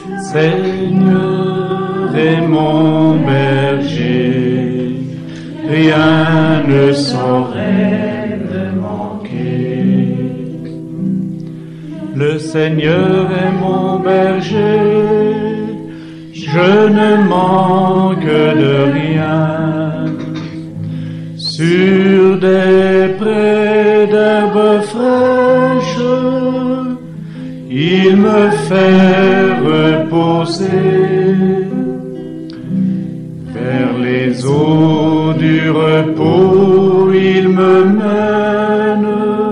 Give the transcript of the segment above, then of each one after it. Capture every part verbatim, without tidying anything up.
Seigneur est mon berger, rien ne saurait me manquer. Le Seigneur est mon berger, je ne manque de rien. Sur des prés d'herbes fraîches, il me fait reposer. Vers les eaux du repos, il me mène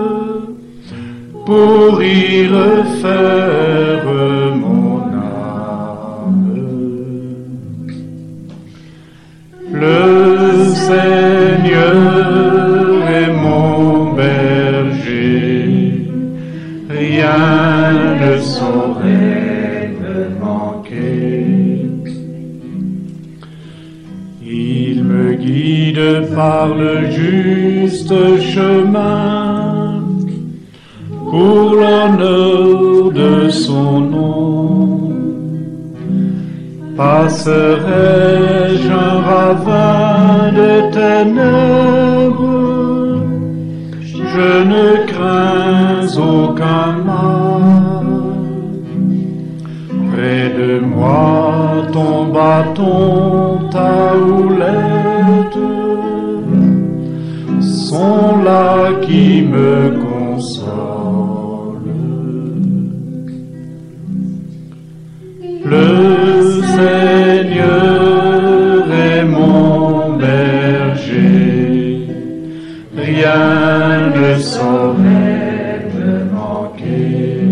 pour y refaire mon âme. Le Seigneur est mon berger, rien ne saurait me manquer. Il me guide par le juste chemin, pour l'honneur de son nom. Passerai-je un ravin de ténèbres, je ne crains aucun mal. Près de moi ton bâton, ta houlette sont là qui me consolent. Le Seigneur est mon berger, rien ne saurait me manquer.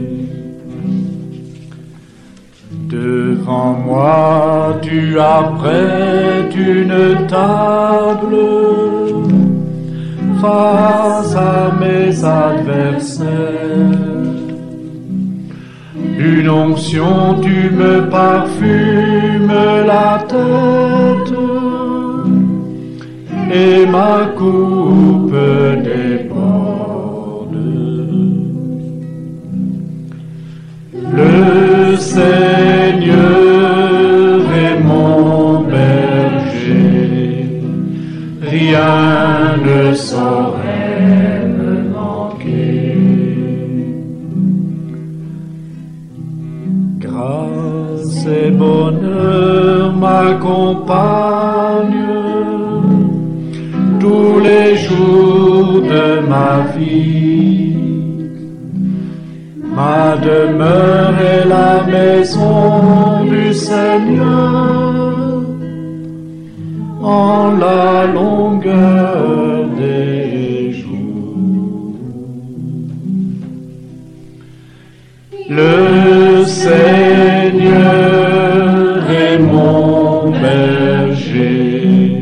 Devant moi tu apprêtes une table face à mes adversaires. D'une onction tu me parfumes la tête, et ma coupe déborde. Le Seigneur est mon berger, rien ne saurait me manquer. Grâce et bonheur m'accompagnent tous les jours de ma vie. Ma demeure est la maison du Seigneur, en la longueur des jours. Le Seigneur est mon berger,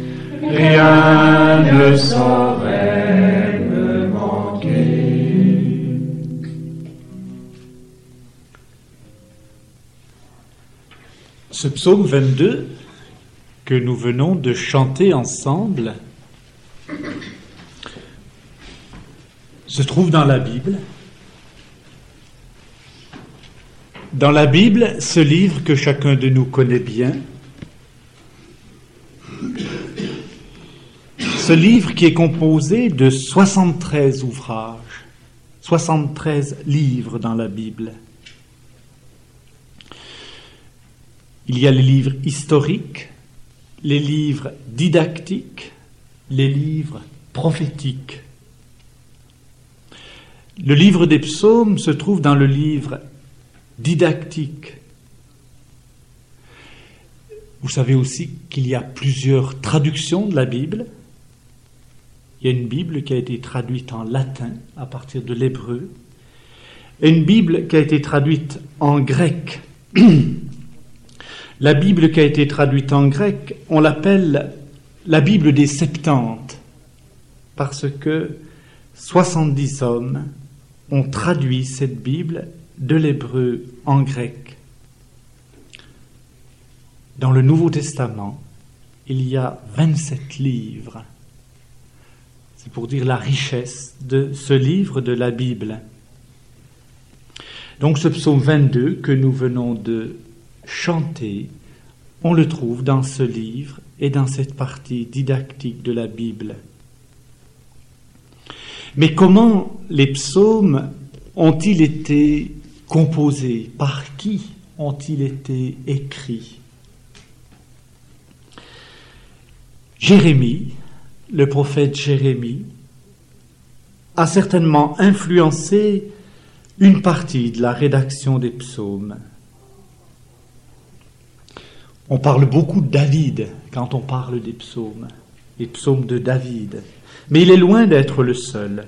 rien ne saurait me manquer. Ce psaume vingt-deux que nous venons de chanter ensemble se trouve dans la Bible. Dans la Bible, ce livre que chacun de nous connaît bien, ce livre qui est composé de soixante-treize ouvrages, soixante-treize livres dans la Bible. Il y a les livres historiques, les livres didactiques, les livres prophétiques. Le livre des psaumes se trouve dans le livre didactique. Vous savez aussi qu'il y a plusieurs traductions de la Bible. Il y a une Bible qui a été traduite en latin à partir de l'hébreu, et une Bible qui a été traduite en grec. La Bible qui a été traduite en grec, on l'appelle la Bible des Septante, parce que soixante-dix hommes ont traduit cette Bible de l'hébreu en grec. Dans le Nouveau Testament, il y a vingt-sept livres. C'est pour dire la richesse de ce livre de la Bible. Donc ce psaume vingt-deux que nous venons de chanter, on le trouve dans ce livre et dans cette partie didactique de la Bible. Mais comment les psaumes ont-ils été composés? Par qui ont-ils été écrits? Jérémie, le prophète Jérémie, a certainement influencé une partie de la rédaction des psaumes. On parle beaucoup de David quand on parle des psaumes, les psaumes de David, mais il est loin d'être le seul.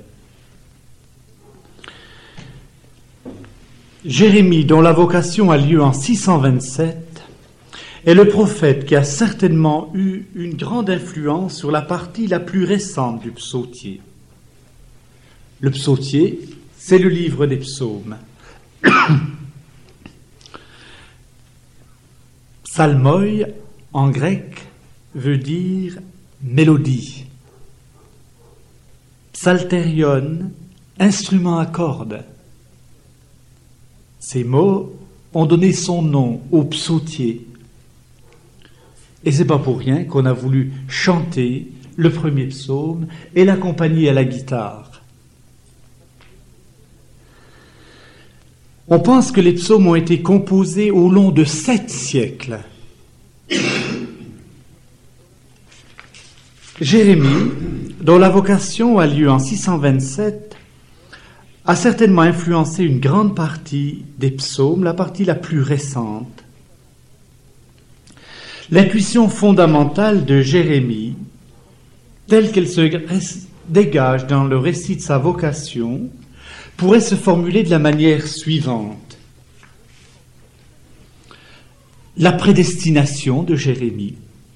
Jérémie, dont la vocation a lieu en six cent vingt-sept, est le prophète qui a certainement eu une grande influence sur la partie la plus récente du psautier. Le psautier, c'est le livre des psaumes. Psalmoi, en grec, veut dire mélodie. Psalterion, instrument à cordes. Ces mots ont donné son nom au psautier. Et c'est pas pour rien qu'on a voulu chanter le premier psaume et l'accompagner à la guitare. On pense que les psaumes ont été composés au long de sept siècles. Jérémie, dont la vocation a lieu en six cent vingt-sept, a certainement influencé une grande partie des psaumes, la partie la plus récente. L'intuition fondamentale de Jérémie, telle qu'elle se dégage dans le récit de sa vocation, pourrait se formuler de la manière suivante. La prédestination de Jérémie,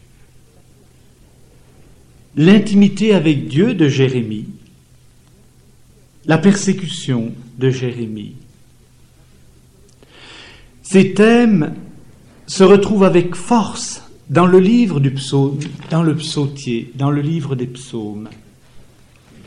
l'intimité avec Dieu de Jérémie, la persécution de Jérémie. Ces thèmes se retrouvent avec force dans le livre du psaume, dans le psautier, dans le livre des psaumes.